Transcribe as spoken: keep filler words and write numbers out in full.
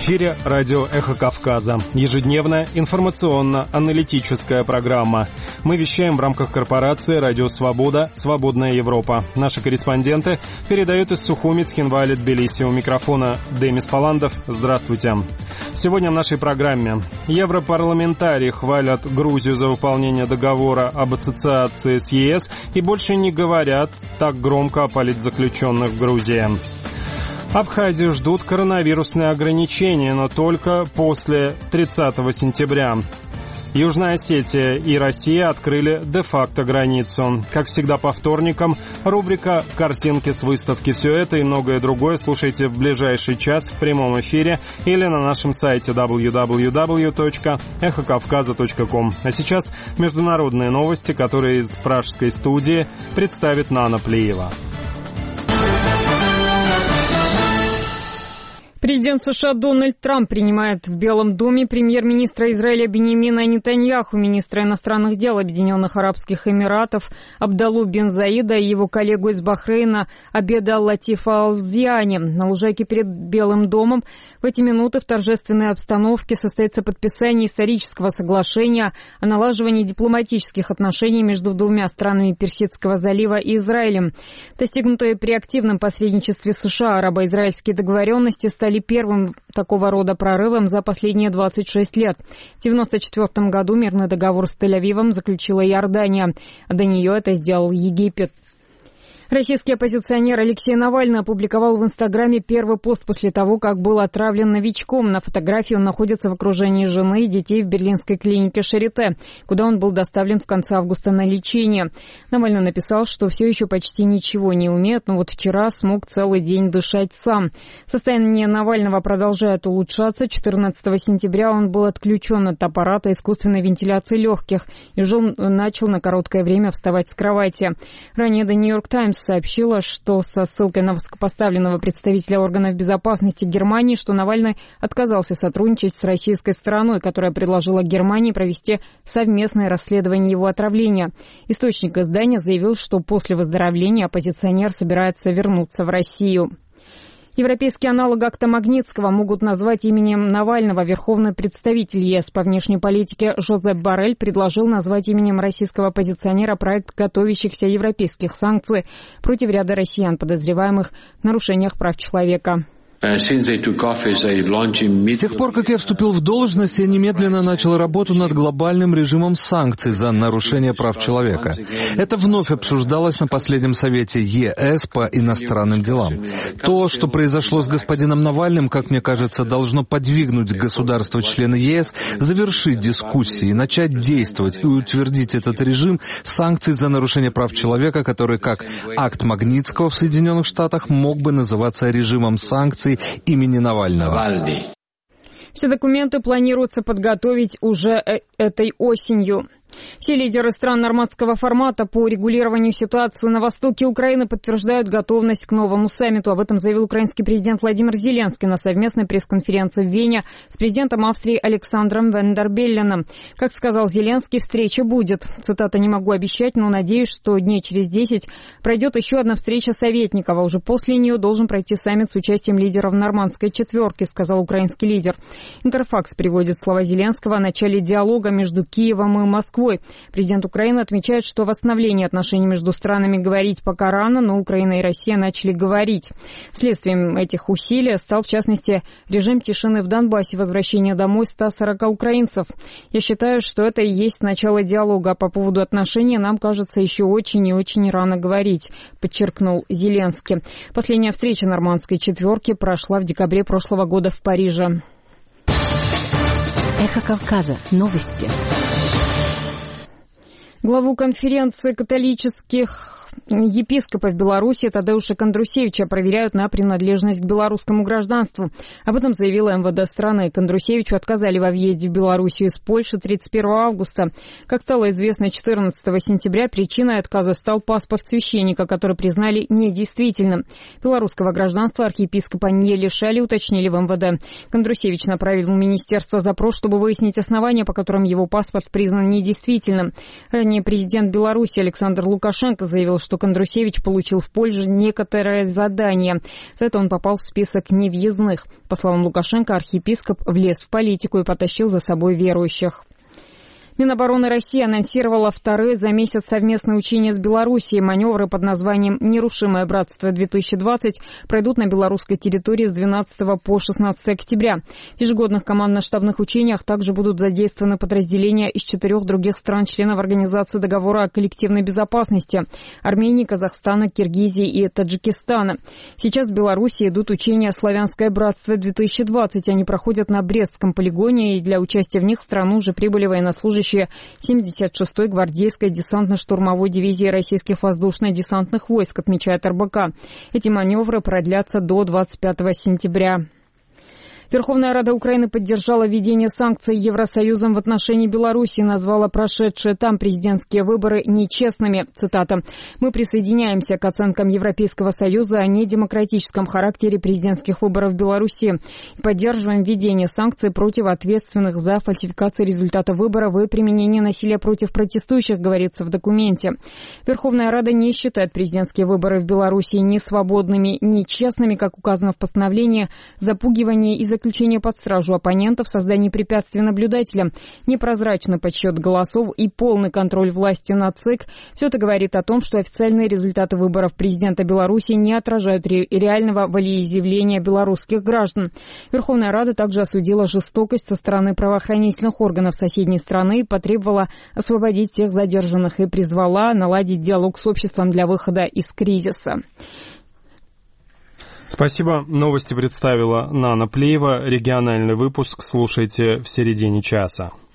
эфире радио «Эхо Кавказа». Ежедневная информационно-аналитическая программа. Мы вещаем в рамках корпорации «Радио Свобода. Свободная Европа». Наши корреспонденты передают из Сухуми, Цхинвали, Тбилиси. У микрофона Демис Паландов. Здравствуйте. Сегодня в нашей программе. Европарламентарии хвалят Грузию за выполнение договора об ассоциации с ЕС и больше не говорят так громко о политзаключенных в Грузии. Абхазию ждут коронавирусные ограничения, но только после тридцатого сентября. Южная Осетия и Россия открыли де-факто границу. Как всегда по вторникам, рубрика «Картинки с выставки». Все это и многое другое слушайте в ближайший час в прямом эфире или на нашем сайте дабл ю дабл ю дабл ю точка эхо кавказа точка ком. А сейчас международные новости, которые из пражской студии представит Нана Плиева. Президент США Дональд Трамп принимает в Белом доме премьер-министра Израиля Биньямина Нетаньяху, министра иностранных дел Объединенных Арабских Эмиратов Абдаллу бен Заида и его коллегу из Бахрейна Абеда Латифа Ал-Зиани. На лужайке перед Белым домом в эти минуты в торжественной обстановке состоится подписание исторического соглашения о налаживании дипломатических отношений между двумя странами Персидского залива и Израилем. Достигнутые при активном посредничестве США арабо-израильские договоренности стали первым такого рода прорывом за последние двадцать шесть лет. В девяносто четвёртом году мирный договор с Тель-Авивом заключила Иордания, а до нее это сделал Египет. Российский оппозиционер Алексей Навальный опубликовал в Инстаграме первый пост после того, как был отравлен новичком. На фотографии он находится в окружении жены и детей в берлинской клинике Шарите, куда он был доставлен в конце августа на лечение. Навальный написал, что все еще почти ничего не умеет, но вот вчера смог целый день дышать сам. Состояние Навального продолжает улучшаться. четырнадцатого сентября он был отключен от аппарата искусственной вентиляции легких и уже начал на короткое время вставать с кровати. Ранее The New York Times сообщила, что со ссылкой на высокопоставленного представителя органов безопасности Германии, что Навальный отказался сотрудничать с российской стороной, которая предложила Германии провести совместное расследование его отравления. Источник издания заявил, что после выздоровления оппозиционер собирается вернуться в Россию. Европейский аналог акта Магнитского могут назвать именем Навального. Верховный представитель ЕС по внешней политике Жозеп Боррель предложил назвать именем российского оппозиционера проект готовящихся европейских санкций против ряда россиян, подозреваемых в нарушениях прав человека. С тех пор, как я вступил в должность, я немедленно начал работу над глобальным режимом санкций за нарушение прав человека. Это вновь обсуждалось на последнем совете ЕС по иностранным делам. То, что произошло с господином Навальным, как мне кажется, должно подвигнуть государства-члены ЕС завершить дискуссии, начать действовать и утвердить этот режим санкций за нарушение прав человека, который, как акт Магнитского в Соединенных Штатах, мог бы называться режимом санкций имени Навального. Все документы планируется подготовить уже этой осенью. Все лидеры стран нормандского формата по урегулированию ситуации на востоке Украины подтверждают готовность к новому саммиту. Об этом заявил украинский президент Владимир Зеленский на совместной пресс-конференции в Вене с президентом Австрии Александром Ван дер Белленом. Как сказал Зеленский, встреча будет. Цитата: «Не могу обещать, но надеюсь, что дней через десять пройдет еще одна встреча советников, а уже после нее должен пройти саммит с участием лидеров нормандской четверки», сказал украинский лидер. Интерфакс приводит слова Зеленского о начале диалога между Киевом и Москвой. Президент Украины отмечает, что восстановление отношений между странами говорить пока рано, но Украина и Россия начали говорить. Следствием этих усилий стал, в частности, режим тишины в Донбассе, возвращение домой ста сорока украинцев. Я считаю, что это и есть начало диалога, а по поводу отношений нам, кажется, еще очень и очень рано говорить, подчеркнул Зеленский. Последняя встреча нормандской четверки прошла в декабре прошлого года в Париже. Эхо Кавказа. Новости. Главу конференции католических епископов Беларуси Тадеуша Кондрусевича проверяют на принадлежность к белорусскому гражданству. Об этом заявила эм вэ дэ страны. Кондрусевичу отказали во въезде в Белоруссию из Польши тридцать первого августа. Как стало известно, четырнадцатого сентября причиной отказа стал паспорт священника, который признали недействительным. Белорусского гражданства архиепископа не лишали, уточнили в эм вэ дэ. Кондрусевич направил в министерство запрос, чтобы выяснить основания, по которым его паспорт признан недействительным. Ранее Ранее президент Беларуси Александр Лукашенко заявил, что Кондрусевич получил в Польше некоторое задание. За это он попал в список невъездных. По словам Лукашенко, архиепископ влез в политику и потащил за собой верующих. Минобороны России анонсировала вторые за месяц совместные учения с Белоруссией. Маневры под названием «Нерушимое братство-две тысячи двадцать» пройдут на белорусской территории с двенадцатого по шестнадцатое октября. В ежегодных командно-штабных учениях также будут задействованы подразделения из четырех других стран-членов Организации договора о коллективной безопасности – Армении, Казахстана, Киргизии и Таджикистана. Сейчас в Беларуси идут учения «Славянское братство-две тысячи двадцать». Они проходят на Брестском полигоне, и для участия в них в страну уже прибыли военнослужащие семьдесят шестой гвардейской десантно-штурмовой дивизии российских воздушно-десантных войск, отмечает эр бэ ка. Эти маневры продлятся до двадцать пятого сентября. Верховная Рада Украины поддержала введение санкций Евросоюзом в отношении Беларуси и назвала прошедшие там президентские выборы нечестными. Цитата. «Мы присоединяемся к оценкам Европейского Союза о недемократическом характере президентских выборов в Беларуси и поддерживаем введение санкций против ответственных за фальсификацию результата выборов и применение насилия против протестующих», говорится в документе. Верховная Рада не считает президентские выборы в Беларуси ни свободными, ни честными, как указано в постановлении, запугивание и заключение под стражу оппонентов, создание препятствий наблюдателям, непрозрачный подсчет голосов и полный контроль власти над ЦИК. Все это говорит о том, что официальные результаты выборов президента Беларуси не отражают ре- реального волеизъявления белорусских граждан. Верховная Рада также осудила жестокость со стороны правоохранительных органов соседней страны и потребовала освободить всех задержанных и призвала наладить диалог с обществом для выхода из кризиса. Спасибо. Новости представила Нана Плеева. Региональный выпуск слушайте в середине часа.